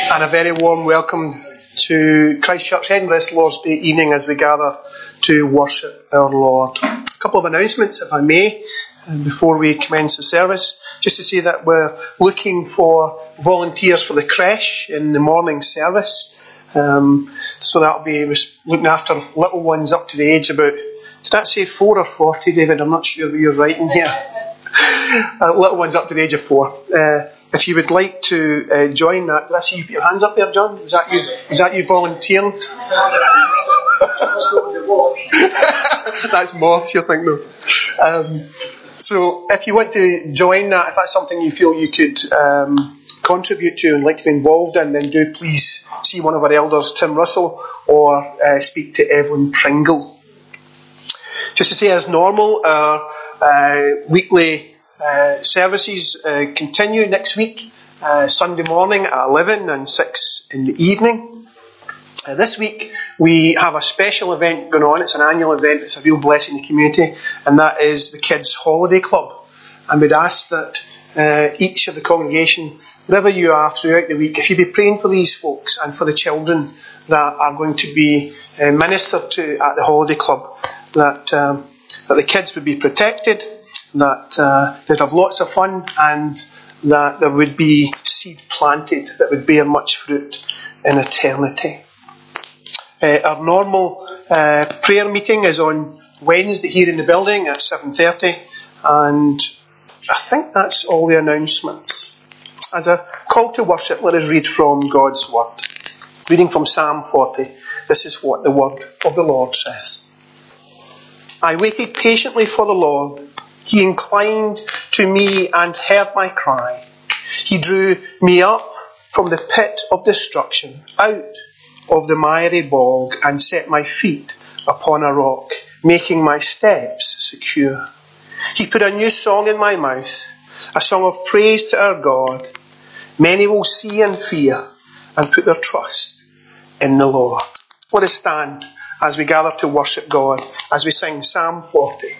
And a very warm welcome to Christchurch Edinburgh this Lord's Day evening as we gather to worship our Lord. A couple of announcements, if I may, before we commence the service. Just to say that we're looking for volunteers for the creche in the morning service. So that'll be looking after little ones up to the age about, did that say 4 or 40, David? I'm not sure what you're writing here. Little ones up to the age of 4. If you would like to join that, did I see you put your hands up there, John? Was that you? Was that you volunteering? That's moths, you think, though. So if you want to join that, if that's something you feel you could contribute to and like to be involved in, then do please see one of our elders, Tim Russell, or speak to Evelyn Pringle. Just to say, as normal, our weekly services continue next week, Sunday morning at 11 and 6 in the evening. This week we have a special event going on. It's an annual event. It's a real blessing in the community, and that is the Kids Holiday Club. And we'd ask that each of the congregation, wherever you are throughout the week, if you'd be praying for these folks and for the children that are going to be ministered to at the Holiday Club, that the kids would be protected, that they'd have lots of fun, and that there would be seed planted that would bear much fruit in eternity. Our normal prayer meeting is on Wednesday here in the building at 7:30, and I think that's all the announcements. As a call to worship, let us read from God's Word. Reading from Psalm 40, this is what the Word of the Lord says. I waited patiently for the Lord. He inclined to me and heard my cry. He drew me up from the pit of destruction, out of the miry bog, and set my feet upon a rock, making my steps secure. He put a new song in my mouth, a song of praise to our God. Many will see and fear and put their trust in the Lord. Let us stand as we gather to worship God, as we sing Psalm 40.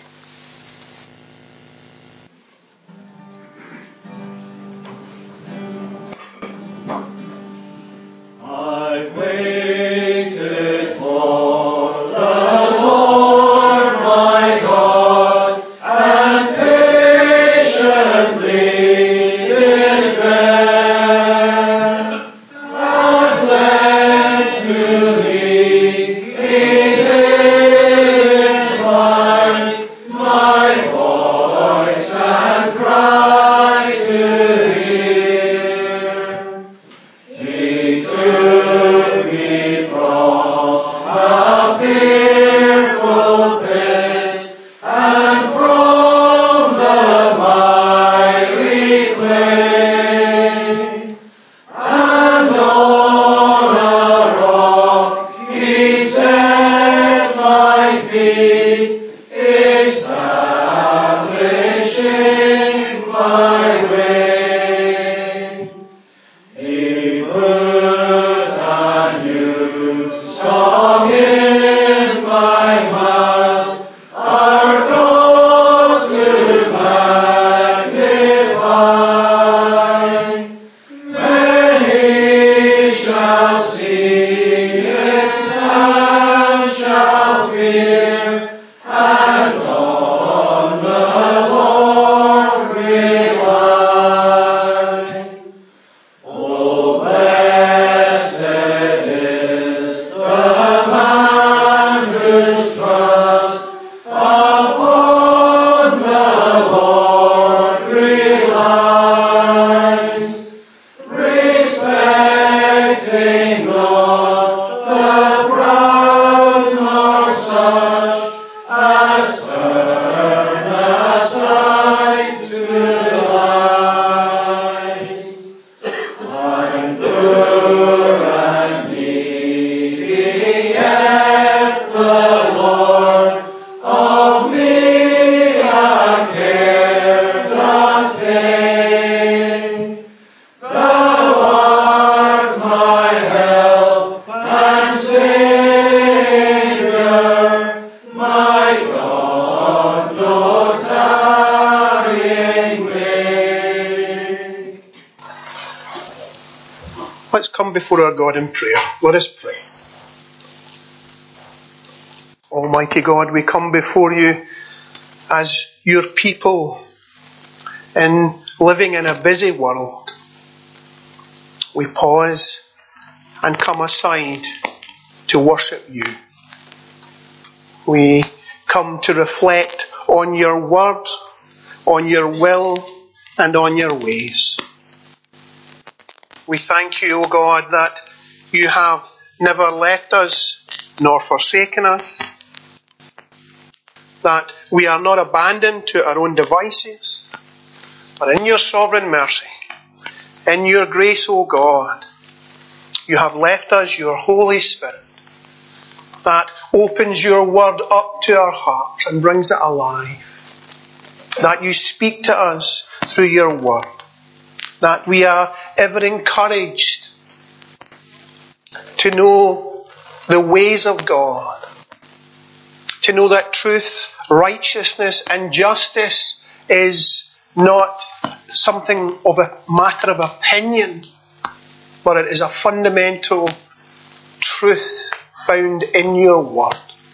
I waited for the Lord my God, and patiently did bear. At length to me he did incline my voice and cry to hear. He took me from a fearful pit, and from the miry clay, and on a rock he set my feet, establishing my way. He put a new song in my mouth, our God to magnify. Many shall see it and shall fear, and on the Lord rely. Oh, blessed is the man whose trust upon the Lord relies, respecting not the proud nor such as turn aside to lies. I'm poor and needy, yet the Lord of me a care doth take. Thou art my help. Let's come before our God in prayer. Let us pray. Almighty God, we come before you as your people in living in a busy world. We pause and come aside to worship you. We come to reflect on your word, on your will, and on your ways. We thank you, O God, that you have never left us nor forsaken us, that we are not abandoned to our own devices, but in your sovereign mercy, in your grace, O God, you have left us your Holy Spirit that opens your word up to our hearts and brings it alive. That you speak to us through your word. That we are ever encouraged to know the ways of God. To know that truth, righteousness and justice is not something of a matter of opinion, but it is a fundamental truth found in your word.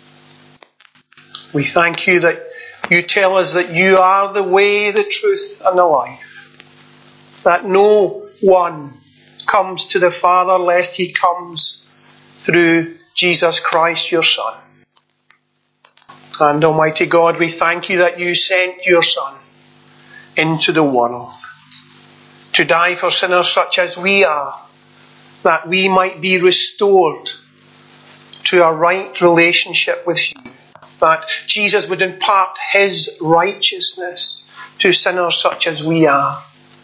We thank you that you tell us that you are the way, the truth and the life. That no one comes to the Father lest he comes through Jesus Christ your Son. And Almighty God, we thank you that you sent your Son into the world to die for sinners such as we are, that we might be restored to a right relationship with you. That Jesus would impart his righteousness to sinners such as we are.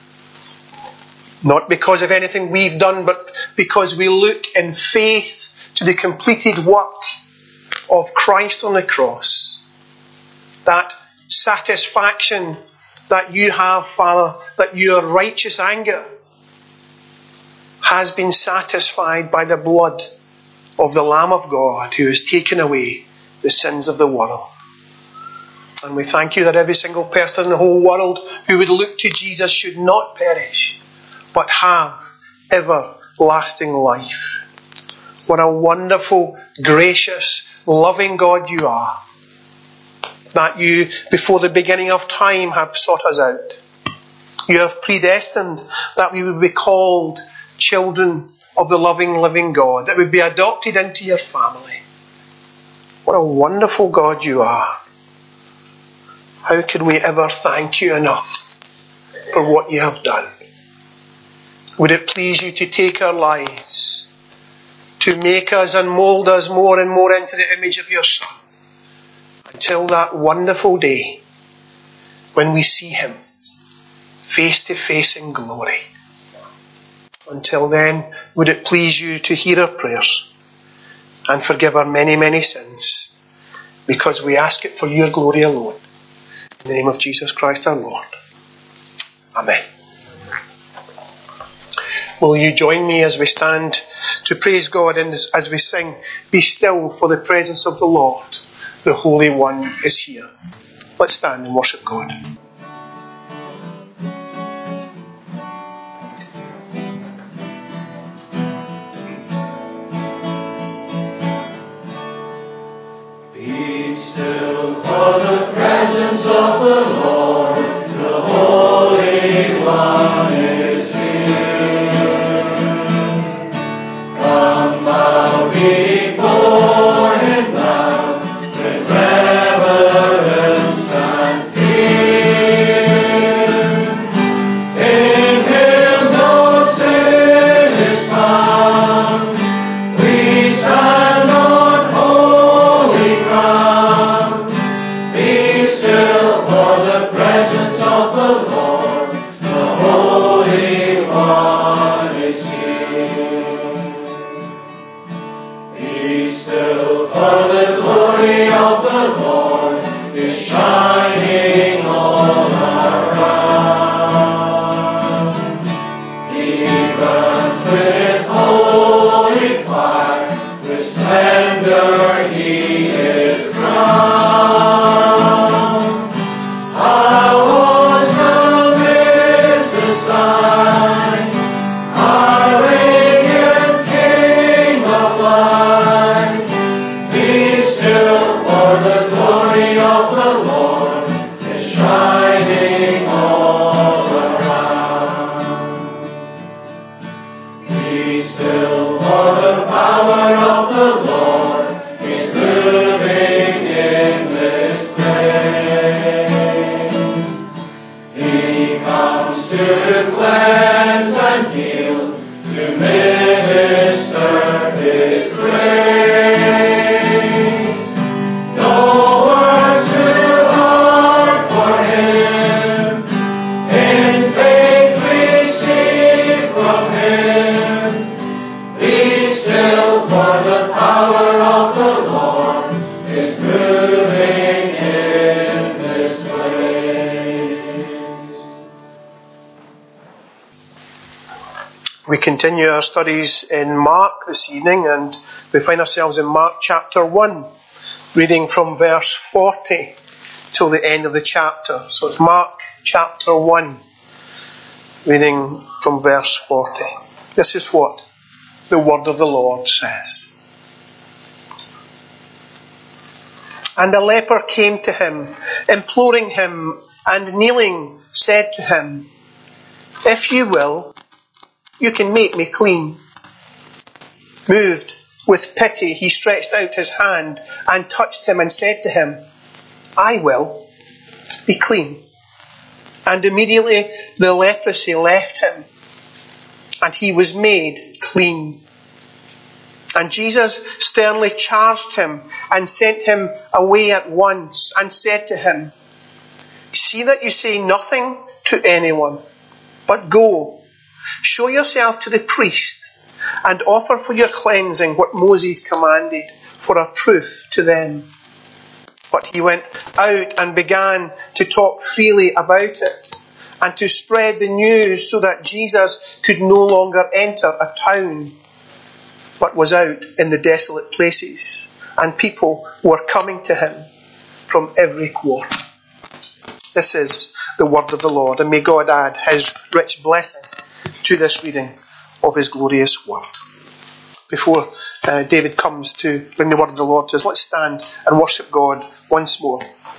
Not because of anything we've done, but because we look in faith to the completed work of Christ on the cross. That satisfaction that you have, Father, that your righteous anger has been satisfied by the blood of the Lamb of God who has taken away the sins of the world. And we thank you that every single person in the whole world who would look to Jesus should not perish, but have everlasting life. What a wonderful, gracious, loving God you are. That you, before the beginning of time, have sought us out. You have predestined that we would be called children of the loving, living God, that we would be adopted into your family. What a wonderful God you are. How can we ever thank you enough for what you have done? Would it please you to take our lives, to make us and mould us more and more into the image of your Son, until that wonderful day when we see him face to face in glory. Until then, would it please you to hear our prayers and forgive our many, many sins, because we ask it for your glory alone. In the name of Jesus Christ our Lord. Amen. Will you join me as we stand to praise God and as we sing, "Be still, for the presence of the Lord, the Holy One is here." Let's stand and worship God. Be still for the presence of the Lord, the Holy One is here. Come bow before him now, with reverence and fear. Be still, for the power of the Lord is moving in this place. He comes to cleanse and heal, to minister His grace. No word too hard for Him. In faith receive from Him. Be still, for the power of the Lord is moving in this place. We continue our studies in Mark this evening, and we find ourselves in Mark chapter 1, reading from verse 40 till the end of the chapter. So it's Mark chapter 1, reading from verse 40. This is what the word of the Lord says. And a leper came to him, imploring him, and kneeling said to him, "If you will, you can make me clean." Moved with pity, he stretched out his hand and touched him and said to him, "I will, be clean." And immediately the leprosy left him, and he was made clean. And Jesus sternly charged him and sent him away at once, and said to him, "See that you say nothing to anyone, but go, show yourself to the priest, and offer for your cleansing what Moses commanded, for a proof to them." But he went out and began to talk freely about it, and to spread the news, so that Jesus could no longer enter a town, but was out in the desolate places, and people were coming to him from every quarter. This is the word of the Lord, and may God add His rich blessing to this reading of His glorious word. Before David comes to bring the word of the Lord to us, let's stand and worship God once more.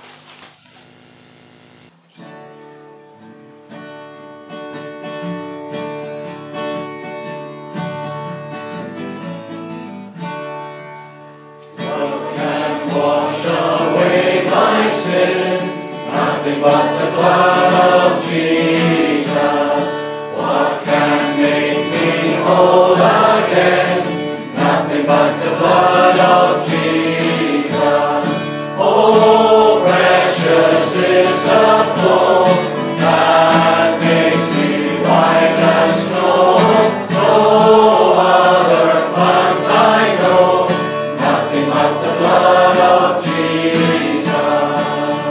What can wash away my sin? Nothing but the blood of Jesus. What can make me whole again? Nothing but the blood of Jesus. Oh, precious is the flow that makes me white as snow. No other fount I know. Nothing but the blood of Jesus.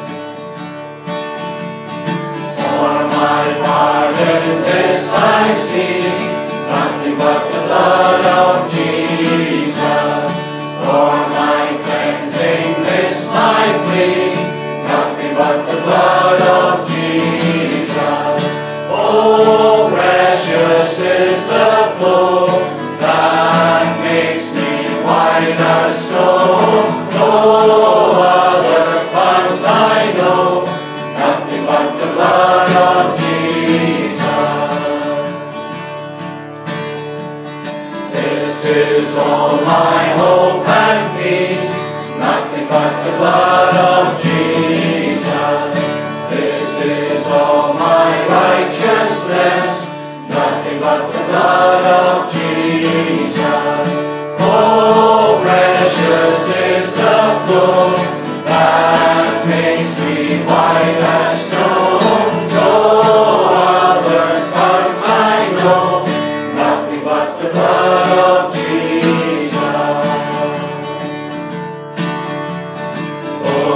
For my pardon this I seek, nothing but the blood of Jesus. For my cleansing this my plea, nothing but the blood of Jesus. Oh, precious is the flow that makes me white as snow. No other fount I know, nothing but the blood of Jesus. This is all my hope and peace, nothing but the blood of Jesus. This is all my righteousness, nothing but the blood of Jesus. Oh, precious is the flow that makes me white as snow. No other fount I know, nothing but the blood of Jesus. Oh,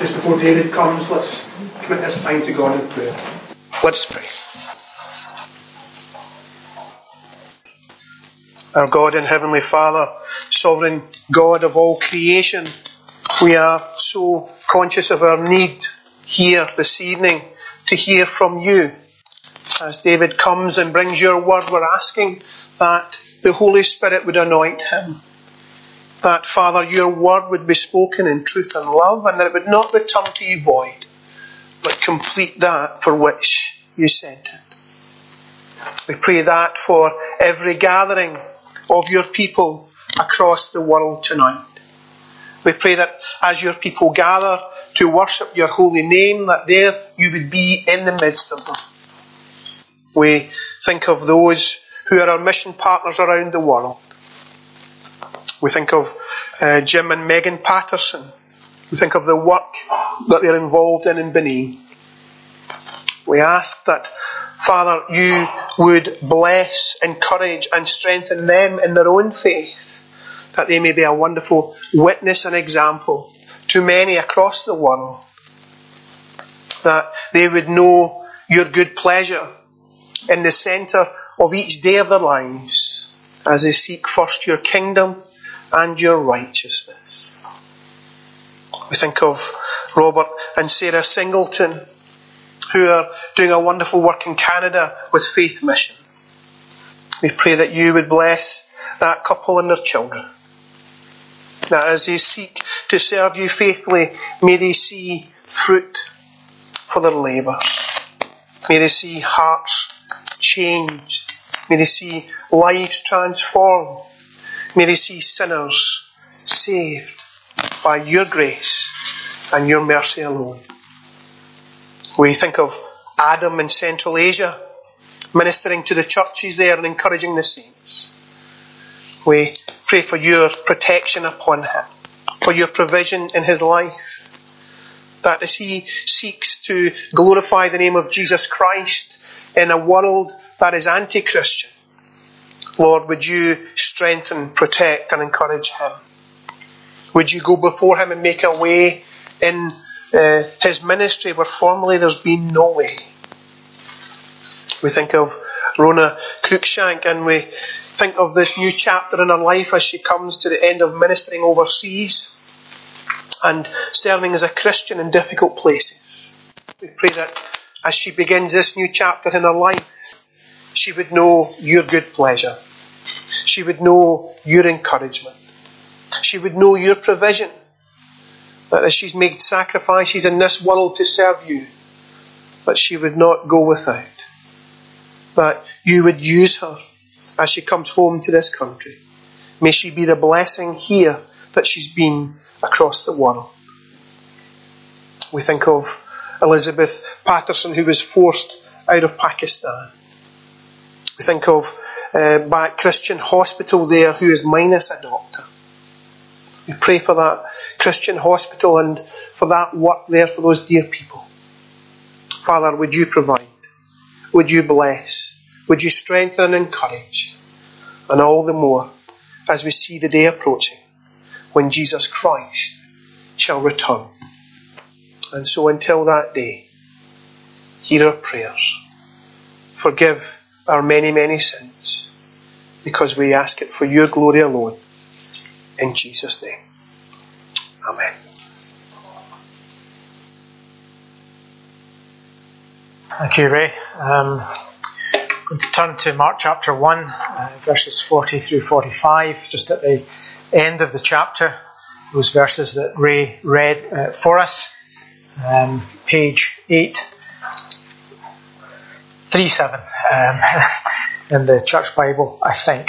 just before David comes, let's commit this time to God in prayer. Let us pray. Our God and Heavenly Father, sovereign God of all creation, we are so conscious of our need here this evening to hear from you. As David comes and brings your word, we're asking that the Holy Spirit would anoint him. That, Father, your word would be spoken in truth and love, and that it would not return to you void, but complete that for which you sent it. We pray that for every gathering of your people across the world tonight. We pray that as your people gather to worship your holy name, that there you would be in the midst of them. We think of those who are our mission partners around the world. We think of Jim and Megan Patterson. We think of the work that they're involved in Benin. We ask that, Father, you would bless, encourage and strengthen them in their own faith, that they may be a wonderful witness and example to many across the world, that they would know your good pleasure in the centre of each day of their lives as they seek first your kingdom and your righteousness. We think of Robert and Sarah Singleton, who are doing a wonderful work in Canada with Faith Mission. We pray that you would bless that couple and their children. That as they seek to serve you faithfully, may they see fruit for their labour. May they see hearts changed. May they see lives transformed. May they see sinners saved by your grace and your mercy alone. We think of Adam in Central Asia, ministering to the churches there and encouraging the saints. We pray for your protection upon him, for your provision in his life, that as he seeks to glorify the name of Jesus Christ in a world that is anti-Christian, Lord, would you strengthen, protect and encourage him? Would you go before him and make a way in his ministry where formerly there's been no way? We think of Rona Cruikshank, and we think of this new chapter in her life as she comes to the end of ministering overseas and serving as a Christian in difficult places. We pray that as she begins this new chapter in her life, she would know your good pleasure. She would know your encouragement. She would know your provision. That as she's made sacrifices in this world to serve you, that she would not go without. That you would use her as she comes home to this country. May she be the blessing here that she's been across the world. We think of Elizabeth Patterson, who was forced out of Pakistan. We think of Back Christian Hospital there, who is minus a doctor. We pray for that Christian hospital and for that work there for those dear people. Father, would you provide? Would you bless? Would you strengthen and encourage? And all the more as we see the day approaching when Jesus Christ shall return. And so until that day, hear our prayers. Forgive our many, many sins, because we ask it for your glory alone. In Jesus' name. Amen. Thank you, Ray. I'm going to turn to Mark chapter 1, verses 40 through 45, just at the end of the chapter. Those verses that Ray read for us. Page 837 in the Church Bible, I think.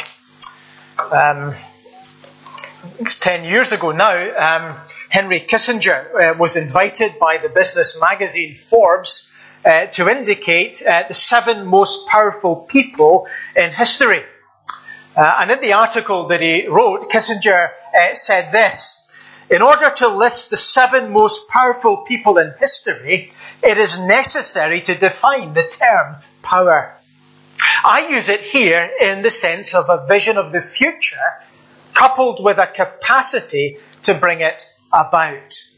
It's 10 years ago now, Henry Kissinger was invited by the business magazine Forbes to indicate the 7 most powerful people in history. And in the article that he wrote, Kissinger said this: in order to list the 7 most powerful people in history, it is necessary to define the term power. I use it here in the sense of a vision of the future coupled with a capacity to bring it about.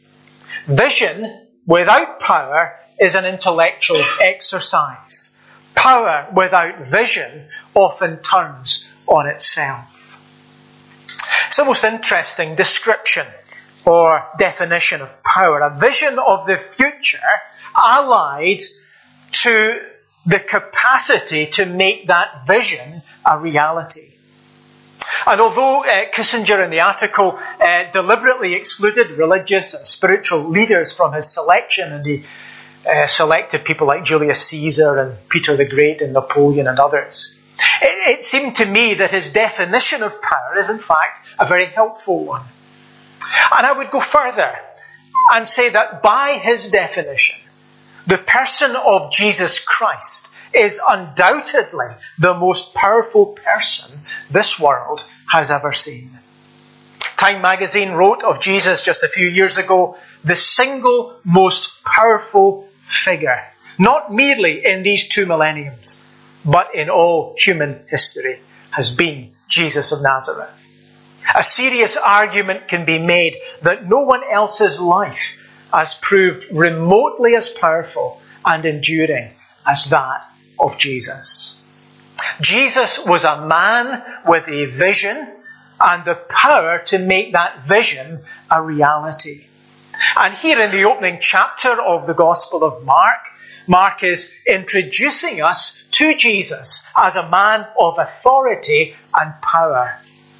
Vision without power is an intellectual exercise. Power without vision often turns on itself. It's a most interesting description or definition of power. A vision of the future allied to the capacity to make that vision a reality. And although Kissinger in the article deliberately excluded religious and spiritual leaders from his selection, and he selected people like Julius Caesar and Peter the Great and Napoleon and others, it seemed to me that his definition of power is in fact a very helpful one. And I would go further and say that by his definition, the person of Jesus Christ is undoubtedly the most powerful person this world has ever seen. Time magazine wrote of Jesus just a few years ago, the single most powerful figure, not merely in these 2 millenniums, but in all human history, has been Jesus of Nazareth. A serious argument can be made that no one else's life has proved remotely as powerful and enduring as that of Jesus. Jesus was a man with a vision and the power to make that vision a reality. And here in the opening chapter of the Gospel of Mark, Mark is introducing us to Jesus as a man of authority and power.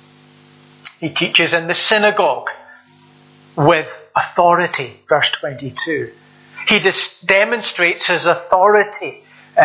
He teaches in the synagogue with authority, verse 22. He demonstrates his authority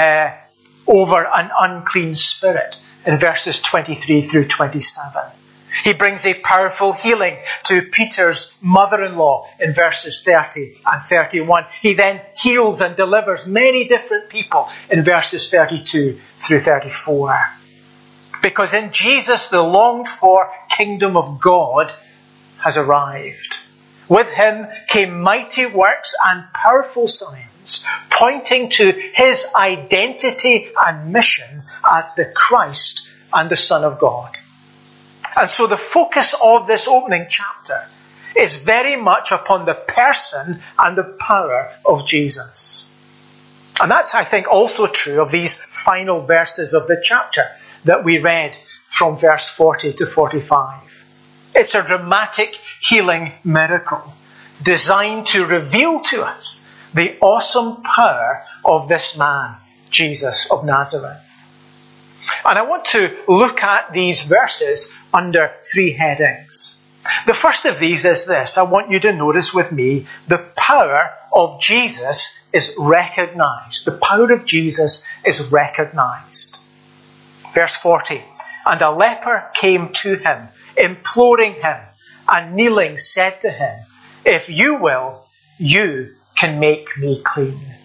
over an unclean spirit in verses 23 through 27. He brings a powerful healing to Peter's mother-in-law in verses 30 and 31. He then heals and delivers many different people in verses 32 through 34. Because in Jesus, the longed-for kingdom of God has arrived. With him came mighty works and powerful signs, pointing to his identity and mission as the Christ and the Son of God. And so the focus of this opening chapter is very much upon the person and the power of Jesus. And that's, I think, also true of these final verses of the chapter that we read from verse 40 to 45. It's a dramatic healing miracle designed to reveal to us the awesome power of this man, Jesus of Nazareth. And I want to look at these verses under 3 headings. The first of these is this. I want you to notice with me, the power of Jesus is recognized. The power of Jesus is recognized. Verse 40, and a leper came to him, imploring him, and kneeling said to him, if you will, you can make me clean.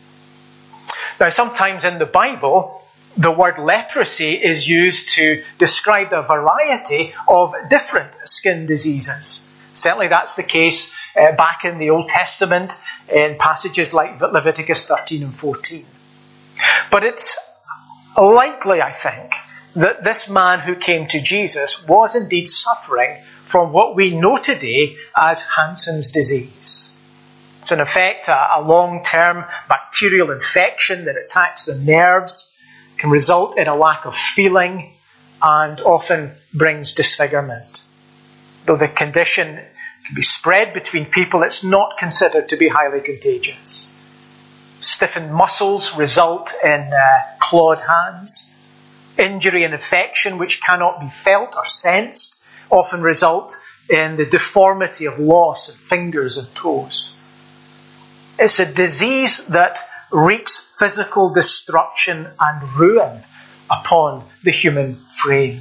Now, sometimes in the Bible, the word leprosy is used to describe a variety of different skin diseases. Certainly that's the case back in the Old Testament in passages like Leviticus 13 and 14. But it's likely, I think, that this man who came to Jesus was indeed suffering from what we know today as Hansen's disease. It's in effect a long-term bacterial infection that attacks the nerves, can result in a lack of feeling, and often brings disfigurement. Though the condition can be spread between people, it's not considered to be highly contagious. Stiffened muscles result in clawed hands. Injury and infection, which cannot be felt or sensed, often result in the deformity of loss of fingers and toes. It's a disease that wreaks physical destruction and ruin upon the human frame.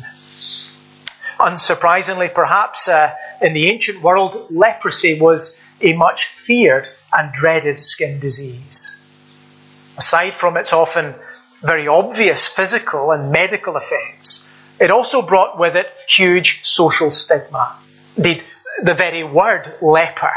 Unsurprisingly, perhaps, in the ancient world, leprosy was a much feared and dreaded skin disease. Aside from its often very obvious physical and medical effects, it also brought with it huge social stigma. Indeed, the very word leper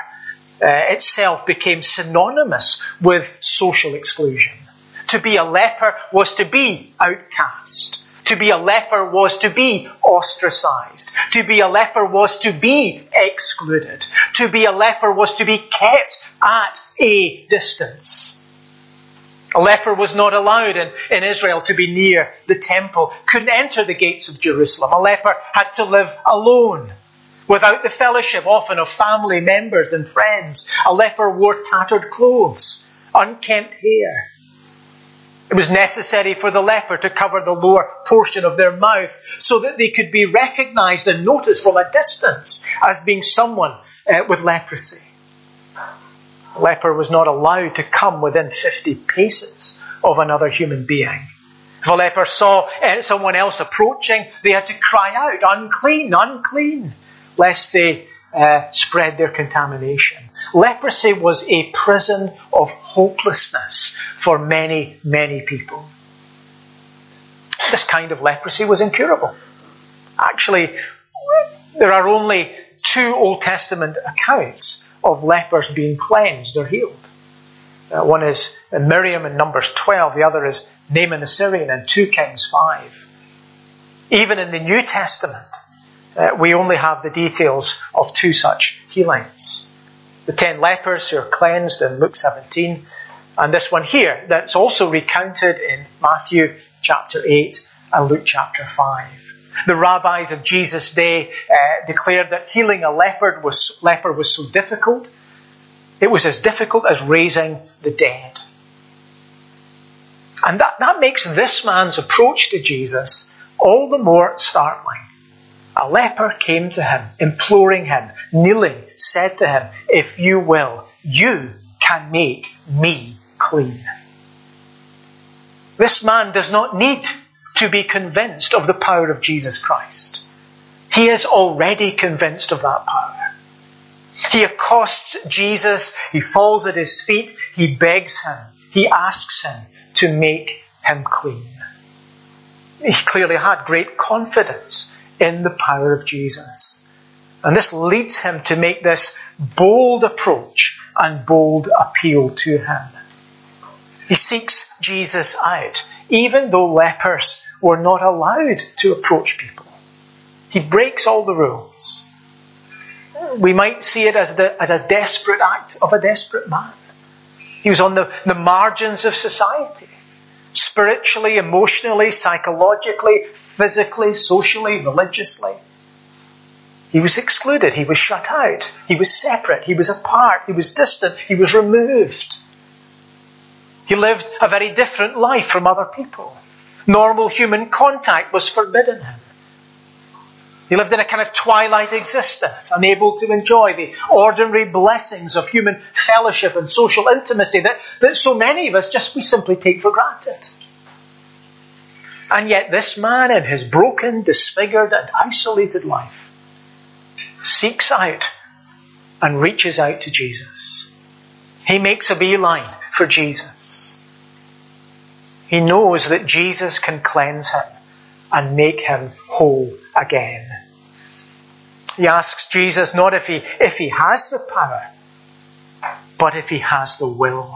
itself became synonymous with social exclusion. To be a leper was to be outcast, To be a leper was to be ostracized. To be a leper was to be excluded. To be a leper was to be kept at a distance. A leper was not allowed in Israel to be near the temple, couldn't enter the gates of Jerusalem. A leper had to live alone, without the fellowship often of family members and friends. A leper wore tattered clothes, unkempt hair. It was necessary for the leper to cover the lower portion of their mouth so that they could be recognized and noticed from a distance as being someone with leprosy. A leper was not allowed to come within 50 paces of another human being. If a leper saw someone else approaching, they had to cry out, "Unclean, unclean," lest they spread their contamination. Leprosy was a prison of hopelessness for many, many people. This kind of leprosy was incurable. Actually, there are only 2 Old Testament accounts of lepers being cleansed or healed. One is Miriam in Numbers 12, the other is Naaman the Syrian in 2 Kings 5. Even in the New Testament, we only have the details of 2 such healings. The 10 lepers who are cleansed in Luke 17, and this one here that's also recounted in Matthew chapter 8 and Luke chapter 5. The rabbis of Jesus' day declared that healing a leper was so difficult, it was as difficult as raising the dead. And that makes this man's approach to Jesus all the more startling. A leper came to him, imploring him, kneeling, said to him, "If you will, you can make me clean." This man does not need to be convinced of the power of Jesus Christ. He is already convinced of that power. He accosts Jesus, he falls at his feet, he begs him, he asks him to make him clean. He clearly had great confidence in the power of Jesus. And this leads him to make this bold approach and bold appeal to him. He seeks Jesus out, even though lepers were not allowed to approach people. He breaks all the rules. We might see it as a desperate act of a desperate man. He was on the margins of society, spiritually, emotionally, psychologically, physically, socially, religiously. He was excluded. He was shut out. He was separate. He was apart. He was distant. He was removed. He lived a very different life from other people. Normal human contact was forbidden him. He lived in a kind of twilight existence, unable to enjoy the ordinary blessings of human fellowship and social intimacy that so many of us we simply take for granted. And yet this man, in his broken, disfigured and isolated life, seeks out and reaches out to Jesus. He makes a beeline for Jesus. He knows that Jesus can cleanse him and make him whole again. He asks Jesus not if he has the power, but if he has the will.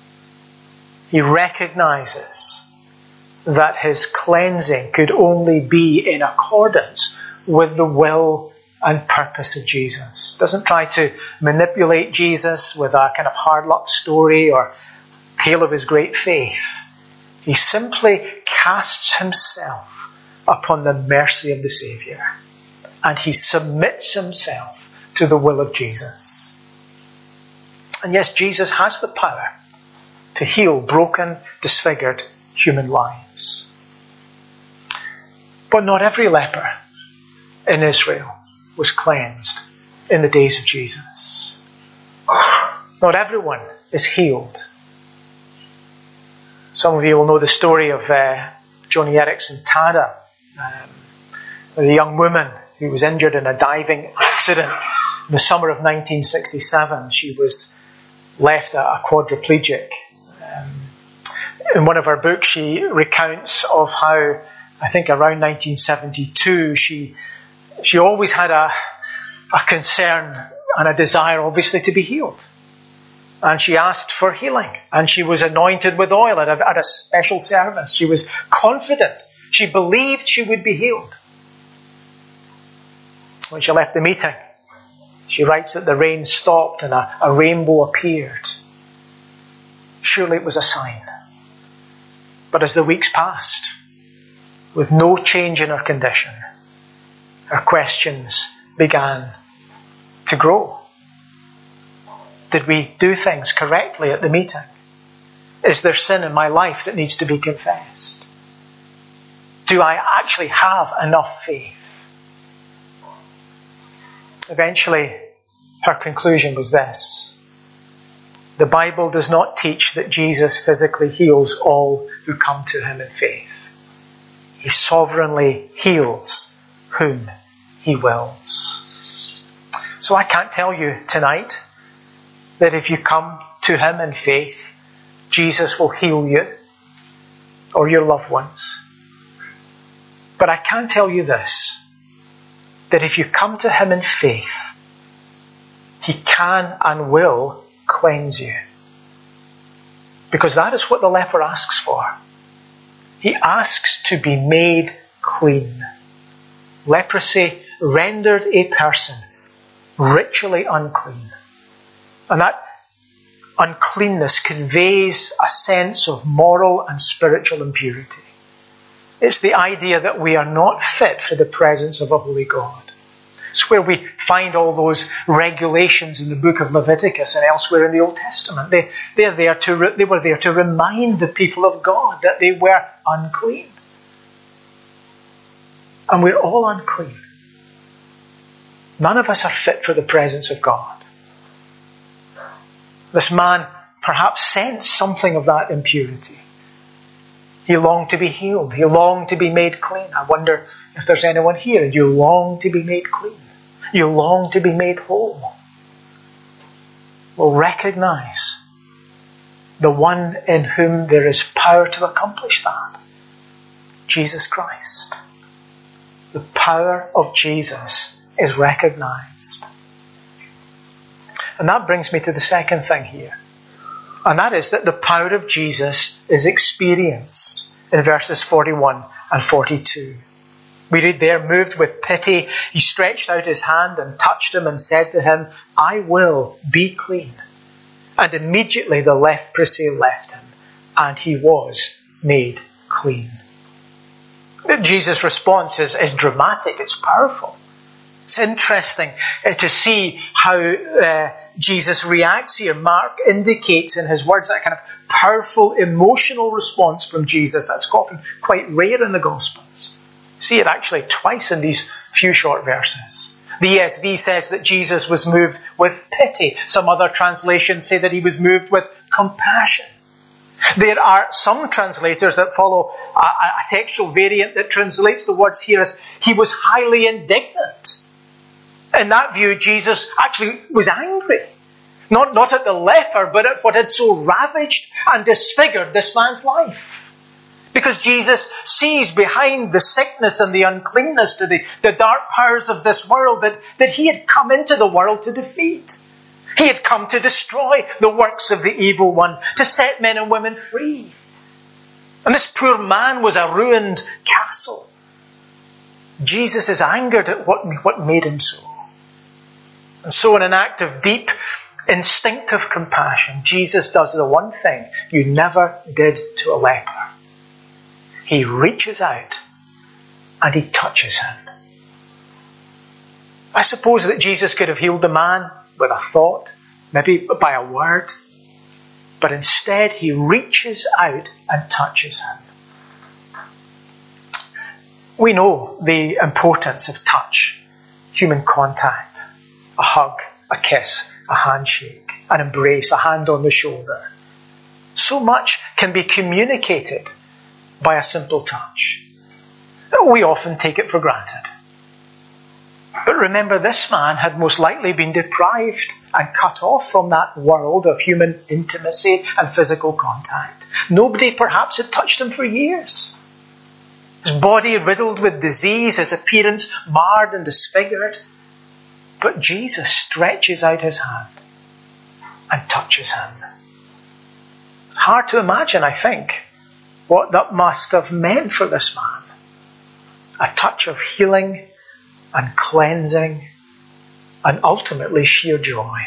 He recognizes that his cleansing could only be in accordance with the will and purpose of Jesus. Doesn't try to manipulate Jesus with a kind of hard luck story or tale of his great faith. He simply casts himself upon the mercy of the Saviour, and he submits himself to the will of Jesus. And yes, Jesus has the power to heal broken, disfigured human lives. But not every leper in Israel was cleansed in the days of Jesus. Not everyone is healed. Some of you will know the story of Joni Eareckson Tada, the young woman who was injured in a diving accident in the summer of 1967. She was left a quadriplegic. In one of her books, she recounts of how, I think around 1972, she always had a concern and a desire, obviously, to be healed. And she asked for healing. And she was anointed with oil at a special service. She was confident She believed she would be healed. When she left the meeting, she writes that the rain stopped and a rainbow appeared. Surely it was a sign. But as the weeks passed, with no change in her condition, her questions began to grow. Did we do things correctly at the meeting? Is there sin in my life that needs to be confessed? Do I actually have enough faith? Eventually, her conclusion was this: the Bible does not teach that Jesus physically heals all who come to him in faith. He sovereignly heals whom he wills. So I can't tell you tonight that if you come to him in faith, Jesus will heal you or your loved ones. But I can tell you this, that if you come to him in faith, he can and will cleanse you. Because that is what the leper asks for. He asks to be made clean. Leprosy rendered a person ritually unclean. And that uncleanness conveys a sense of moral and spiritual impurity. It's the idea that we are not fit for the presence of a holy God. It's where we find all those regulations in the book of Leviticus and elsewhere in the Old Testament. They were there to remind the people of God that they were unclean. And we're all unclean. None of us are fit for the presence of God. This man perhaps sensed something of that impurity. He longed to be healed. He longed to be made clean. I wonder if there's anyone here and you long to be made clean. You long to be made whole. Well, recognize the one in whom there is power to accomplish that. Jesus Christ. The power of Jesus is recognized. And that brings me to the second thing here. And that is that the power of Jesus is experienced in verses 41 and 42. We read there, moved with pity, he stretched out his hand and touched him and said to him, I will be clean. And immediately the leprosy left him, and he was made clean. Jesus' response is dramatic, it's powerful. It's interesting to see how Jesus reacts here. Mark indicates in his words that kind of powerful emotional response from Jesus. That's often quite rare in the Gospels. See it actually twice in these few short verses. The ESV says that Jesus was moved with pity. Some other translations say that he was moved with compassion. There are some translators that follow a textual variant that translates the words here as he was highly indignant. In that view, Jesus actually was angry. Not at the leper, but at what had so ravaged and disfigured this man's life. Because Jesus sees behind the sickness and the uncleanness to the dark powers of this world that he had come into the world to defeat. He had come to destroy the works of the evil one, to set men and women free. And this poor man was a ruined castle. Jesus is angered at what made him so. And so in an act of deep, instinctive compassion, Jesus does the one thing you never did to a leper. He reaches out and he touches him. I suppose that Jesus could have healed the man with a thought, maybe by a word, but instead he reaches out and touches him. We know the importance of touch, human contact, a hug, a kiss, a handshake, an embrace, a hand on the shoulder. So much can be communicated by a simple touch. We often take it for granted. But remember, this man had most likely been deprived and cut off from that world of human intimacy and physical contact. Nobody perhaps had touched him for years. His body riddled with disease, his appearance marred and disfigured. But Jesus stretches out his hand and touches him. It's hard to imagine, I think, what that must have meant for this man. a touch of healing and cleansing and ultimately sheer joy.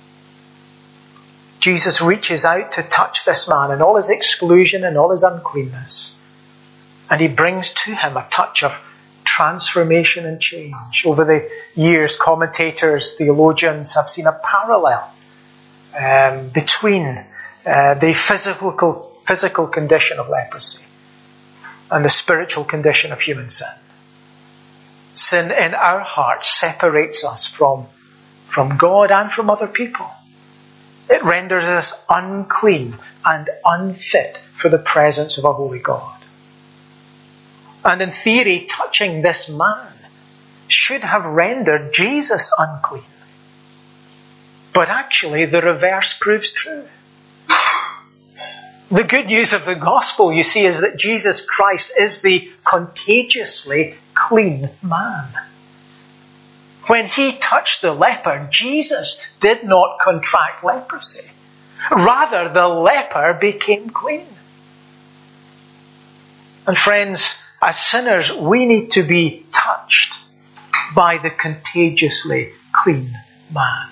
Jesus reaches out to touch this man in all his exclusion and all his uncleanness. And he brings to him a touch of transformation and change. Over the years, commentators, theologians have seen a parallel between the physical condition of leprosy and the spiritual condition of human sin. Sin in our hearts separates us from God and from other people. It renders us unclean and unfit for the presence of a holy God. And in theory, touching this man should have rendered Jesus unclean. But actually, the reverse proves true. The good news of the gospel, you see, is that Jesus Christ is the contagiously clean man. When he touched the leper, Jesus did not contract leprosy. Rather, the leper became clean. And friends, as sinners, we need to be touched by the contagiously clean man.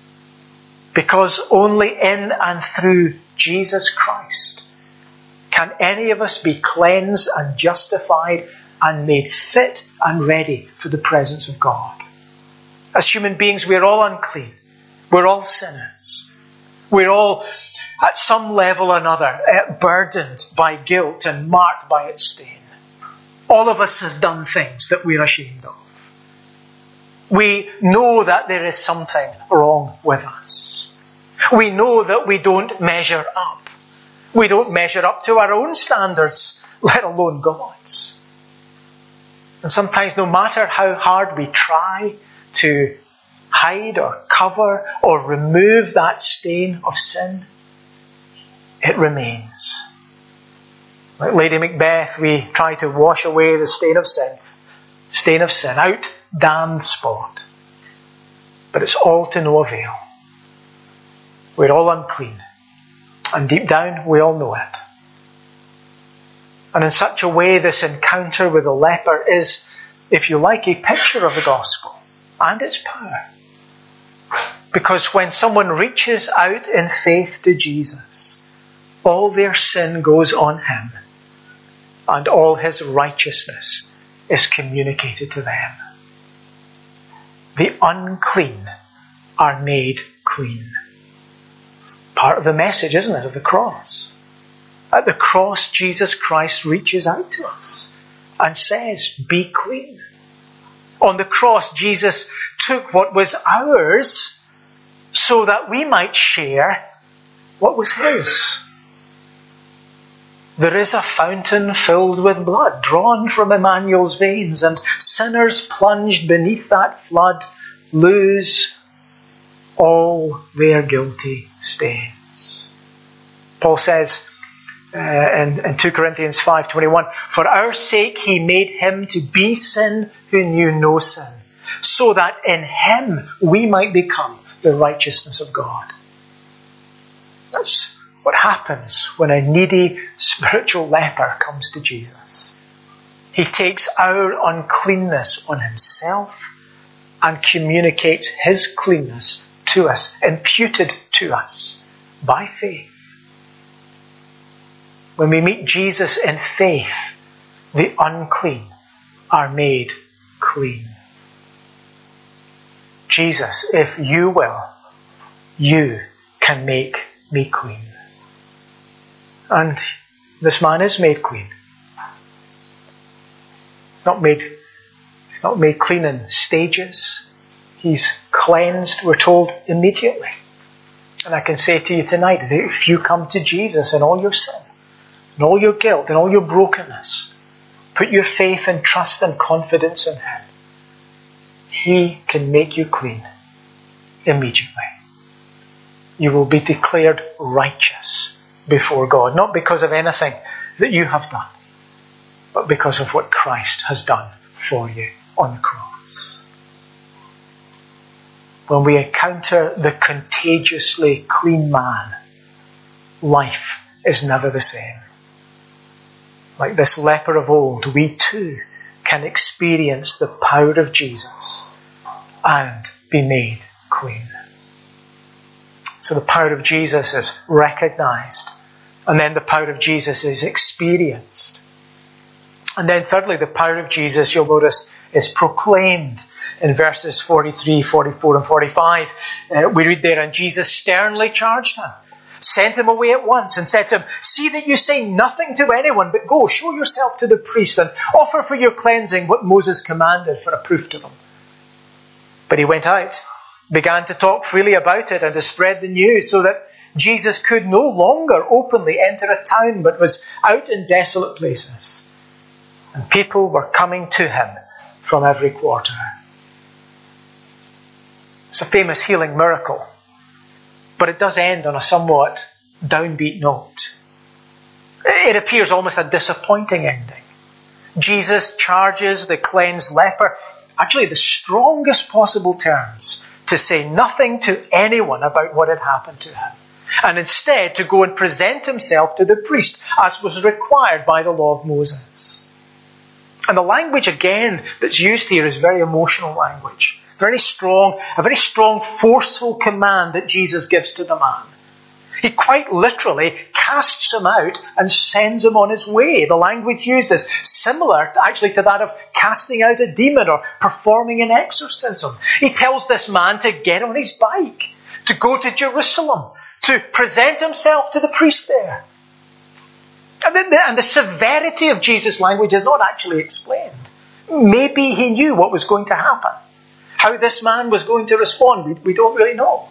Because only in and through Jesus Christ can any of us be cleansed and justified and made fit and ready for the presence of God. As human beings, we're all unclean. We're all sinners. We're all, at some level or another, burdened by guilt and marked by its stain. All of us have done things that we're ashamed of. We know that there is something wrong with us. We know that we don't measure up. We don't measure up to our own standards, let alone God's. And sometimes, no matter how hard we try to hide or cover or remove that stain of sin, it remains. Like Lady Macbeth, we try to wash away the stain of sin, out, damned spot. But it's all to no avail. We're all unclean. And deep down, we all know it. And in such a way, this encounter with the leper is, if you like, a picture of the gospel and its power. Because when someone reaches out in faith to Jesus, all their sin goes on him, and all his righteousness is communicated to them. The unclean are made clean. It's part of the message, isn't it, of the cross? At the cross, Jesus Christ reaches out to us and says, be clean. On the cross, Jesus took what was ours so that we might share what was his. There is a fountain filled with blood drawn from Emmanuel's veins, and sinners plunged beneath that flood lose all their guilty stains. Paul says in 2 Corinthians 5:21, for our sake he made him to be sin who knew no sin, so that in him we might become the righteousness of God. That's what happens when a needy spiritual leper comes to Jesus. He takes our uncleanness on himself and communicates his cleanness to us, imputed to us by faith. When we meet Jesus in faith, the unclean are made clean. Jesus, if you will, you can make me clean. And this man is made clean. He's not made clean in stages. He's cleansed, we're told, immediately. And I can say to you tonight that if you come to Jesus in all your sin, and all your guilt, and all your brokenness, put your faith and trust and confidence in him, he can make you clean immediately. You will be declared righteous before God, not because of anything that you have done, but because of what Christ has done for you on the cross. When we encounter the contagiously clean man, life is never the same. Like this leper of old, we too can experience the power of Jesus and be made clean. So the power of Jesus is recognized, and then the power of Jesus is experienced. And then thirdly, the power of Jesus, you'll notice, is proclaimed in verses 43, 44 and 45. We read there, and Jesus sternly charged him, sent him away at once, and said to him, see that you say nothing to anyone, but go, show yourself to the priest, and offer for your cleansing what Moses commanded for a proof to them. But he went out, began to talk freely about it, and to spread the news, so that Jesus could no longer openly enter a town, but was out in desolate places. And people were coming to him from every quarter. It's a famous healing miracle, but it does end on a somewhat downbeat note. It appears almost a disappointing ending. Jesus charges the cleansed leper, actually the strongest possible terms, to say nothing to anyone about what had happened to him, and instead to go and present himself to the priest, as was required by the law of Moses. And the language, again, that's used here is very emotional language. A very strong, forceful command that Jesus gives to the man. He quite literally casts him out and sends him on his way. The language used is similar, actually, to that of casting out a demon or performing an exorcism. He tells this man to get on his bike, to go to Jerusalem, to present himself to the priest there. And the severity of Jesus' language is not actually explained. Maybe he knew what was going to happen. How this man was going to respond, we don't really know.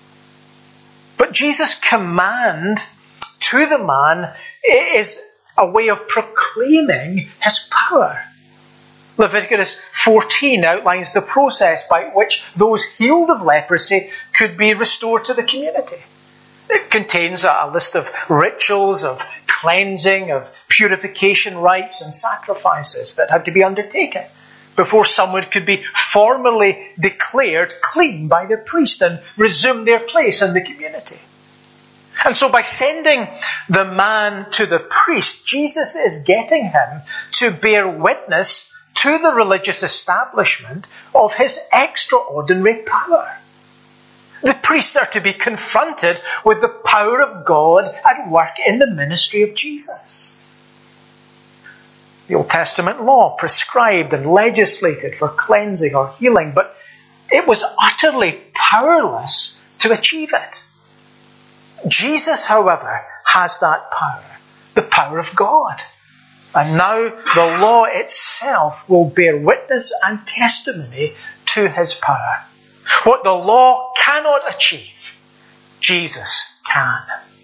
But Jesus' command to the man is a way of proclaiming his power. Leviticus 14 outlines the process by which those healed of leprosy could be restored to the community. It contains a list of rituals, of cleansing, of purification rites and sacrifices that had to be undertaken before someone could be formally declared clean by the priest and resume their place in the community. And so by sending the man to the priest, Jesus is getting him to bear witness to the religious establishment of his extraordinary power. The priests are to be confronted with the power of God at work in the ministry of Jesus. The Old Testament law prescribed and legislated for cleansing or healing, but it was utterly powerless to achieve it. Jesus, however, has that power, the power of God. And now the law itself will bear witness and testimony to his power. What the law cannot achieve, Jesus can.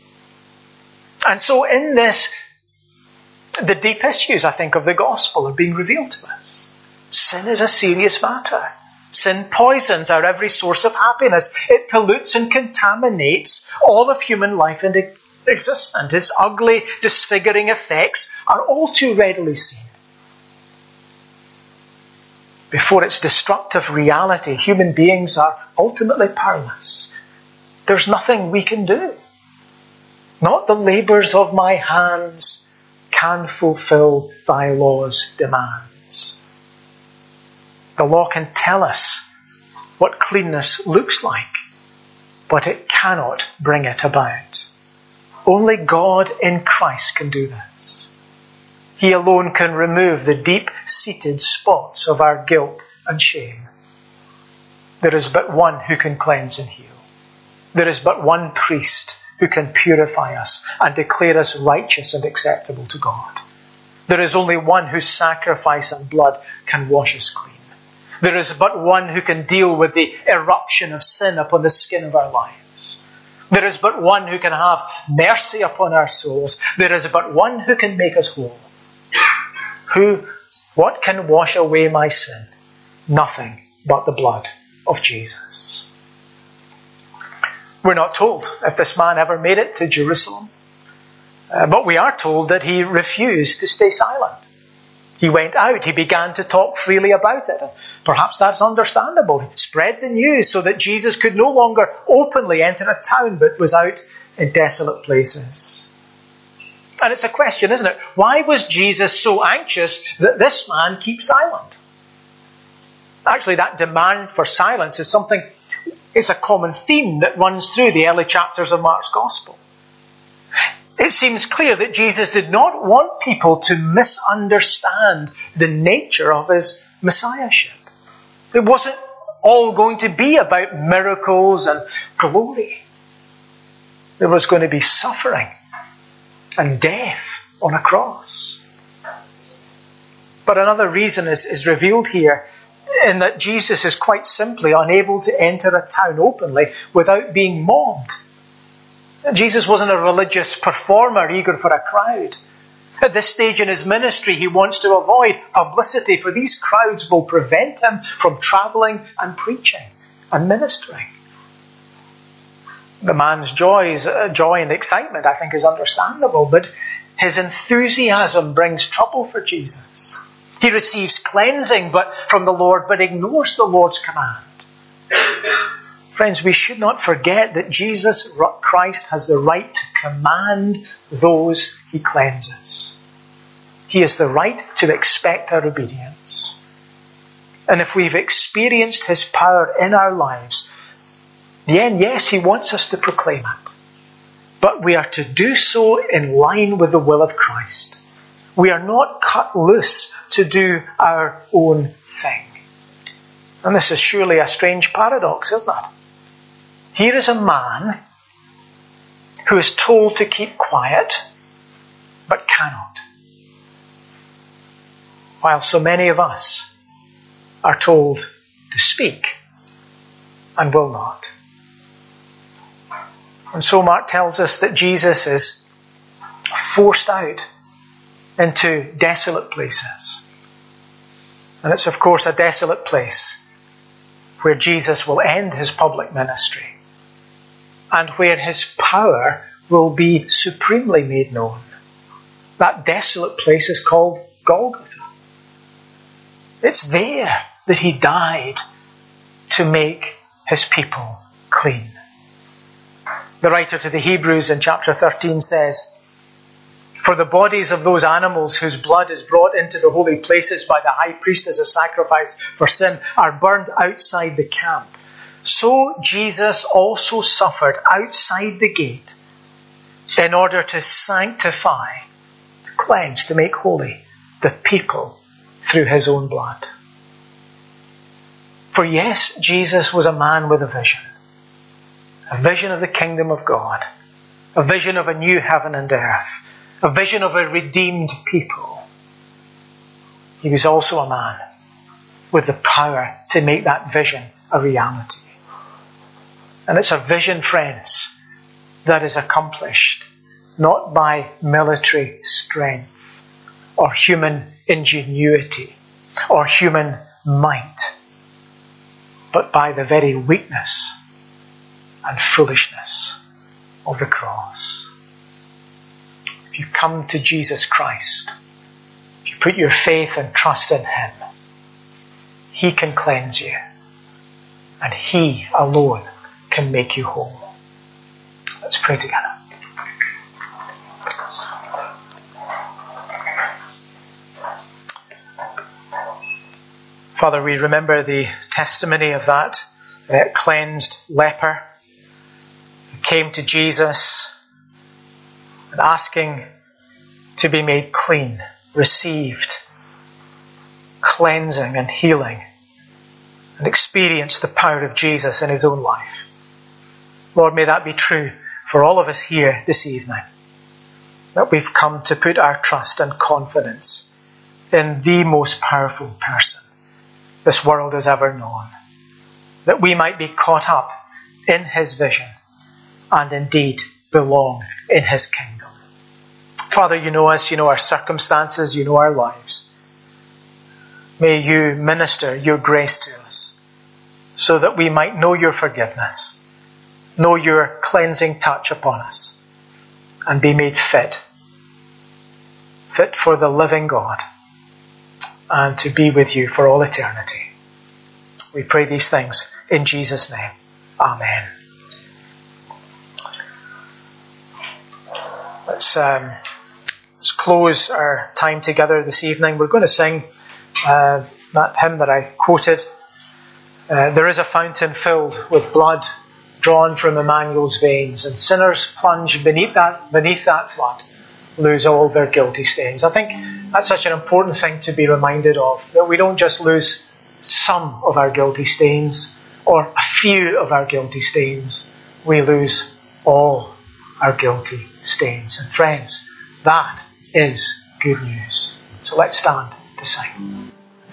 And so in this, the deep issues, I think, of the gospel are being revealed to us. Sin is a serious matter. Sin poisons our every source of happiness. It pollutes and contaminates all of human life and existence. Its ugly, disfiguring effects are all too readily seen. Before its destructive reality, human beings are ultimately powerless. There's nothing we can do. Not the labours of my hands can fulfill thy law's demands. The law can tell us what cleanness looks like, but it cannot bring it about. Only God in Christ can do this. He alone can remove the deep-seated spots of our guilt and shame. There is but one who can cleanse and heal. There is but one priest who can purify us and declare us righteous and acceptable to God. There is only one whose sacrifice and blood can wash us clean. There is but one who can deal with the eruption of sin upon the skin of our lives. There is but one who can have mercy upon our souls. There is but one who can make us whole. What can wash away my sin? Nothing but the blood of Jesus. We're not told if this man ever made it to Jerusalem, but we are told that he refused to stay silent. He went out, he began to talk freely about it. Perhaps that's understandable. He spread the news so that Jesus could no longer openly enter a town, but was out in desolate places. And it's a question, isn't it? Why was Jesus so anxious that this man keeps silent? Actually, that demand for silence is a common theme that runs through the early chapters of Mark's Gospel. It seems clear that Jesus did not want people to misunderstand the nature of his messiahship. It wasn't all going to be about miracles and glory. There was going to be suffering and death on a cross. But another reason is revealed here, in that Jesus is quite simply unable to enter a town openly without being mobbed. Jesus wasn't a religious performer eager for a crowd. At this stage in his ministry, he wants to avoid publicity, for these crowds will prevent him from travelling and preaching and ministering. The man's joy and excitement, I think, is understandable, but his enthusiasm brings trouble for Jesus. He receives cleansing from the Lord, but ignores the Lord's command. Friends, we should not forget that Jesus Christ has the right to command those he cleanses. He has the right to expect our obedience. And if we've experienced his power in our lives, then yes, he wants us to proclaim it. But we are to do so in line with the will of Christ. We are not cut loose to do our own thing. And this is surely a strange paradox, isn't it? Here is a man who is told to keep quiet, but cannot. While so many of us are told to speak and will not. And so Mark tells us that Jesus is forced out into desolate places. And it's of course a desolate place where Jesus will end his public ministry and where his power will be supremely made known. That desolate place is called Golgotha. It's there that he died to make his people clean. The writer to the Hebrews in chapter 13 says, "For the bodies of those animals whose blood is brought into the holy places by the high priest as a sacrifice for sin are burned outside the camp. So Jesus also suffered outside the gate in order to sanctify, to cleanse, to make holy the people through his own blood." For yes, Jesus was a man with a vision of the kingdom of God, a vision of a new heaven and earth, a vision of a redeemed people. He was also a man with the power to make that vision a reality. And it's a vision, friends, that is accomplished not by military strength or human ingenuity or human might, but by the very weakness and foolishness of the cross. If you come to Jesus Christ, if you put your faith and trust in him, he can cleanse you, and he alone can make you whole. Let's pray together. Father, we remember the testimony of that cleansed leper who came to Jesus and asking to be made clean, received cleansing and healing, and experienced the power of Jesus in his own life. Lord, may that be true for all of us here this evening, that we've come to put our trust and confidence in the most powerful person this world has ever known, that we might be caught up in his vision and indeed belong in his kingdom. Father, you know us, you know our circumstances, you know our lives. May you minister your grace to us so that we might know your forgiveness, know your cleansing touch upon us, and be made fit for the living God and to be with you for all eternity. We pray these things in Jesus' name. Amen. Let's Let's close our time together this evening. We're going to sing that hymn that I quoted. There is a fountain filled with blood drawn from Emmanuel's veins, and sinners plunge beneath that flood, lose all their guilty stains. I think that's such an important thing to be reminded of, that we don't just lose some of our guilty stains or a few of our guilty stains. We lose all our guilty stains. And friends, that is good news. So let's stand to sing.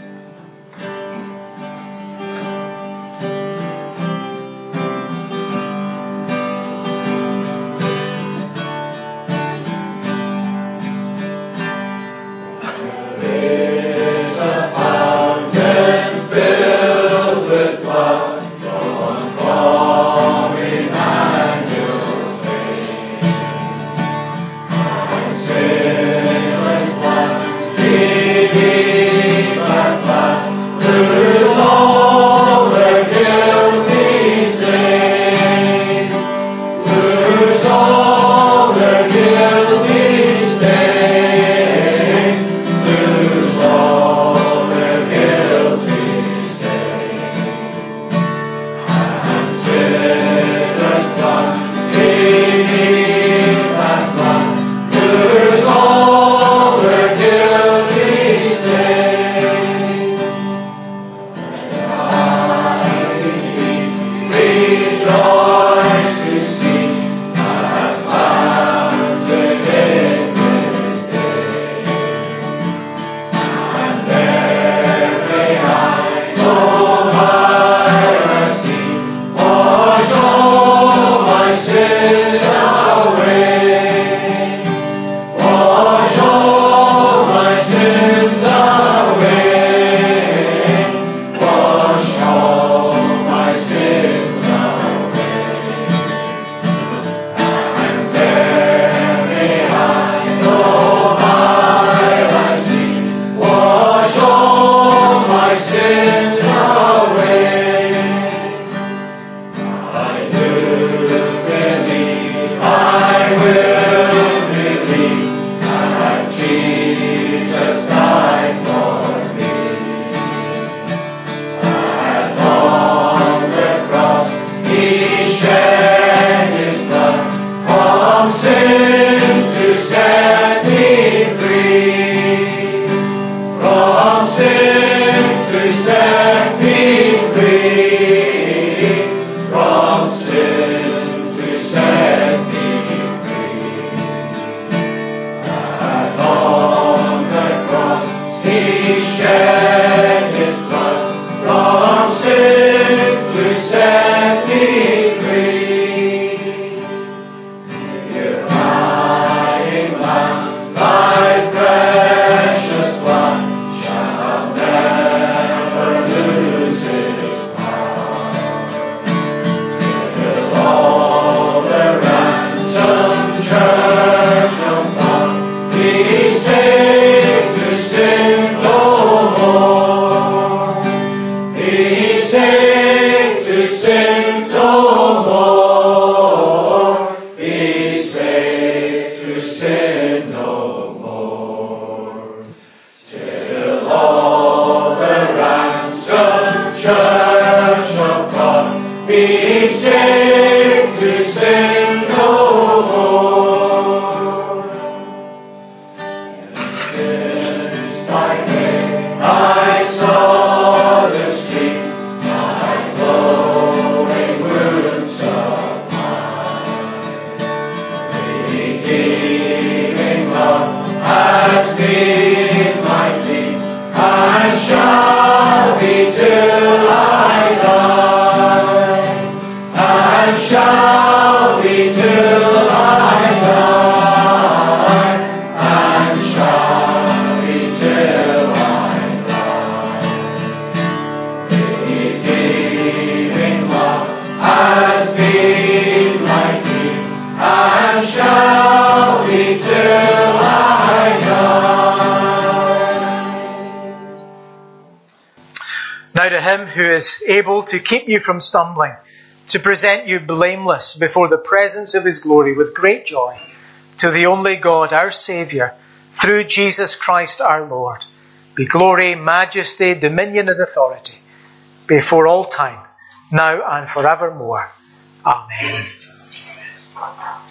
Now to him who is able to keep you from stumbling, to present you blameless before the presence of his glory with great joy, to the only God, our Saviour, through Jesus Christ our Lord, be glory, majesty, dominion and authority before all time, now and forevermore. Amen.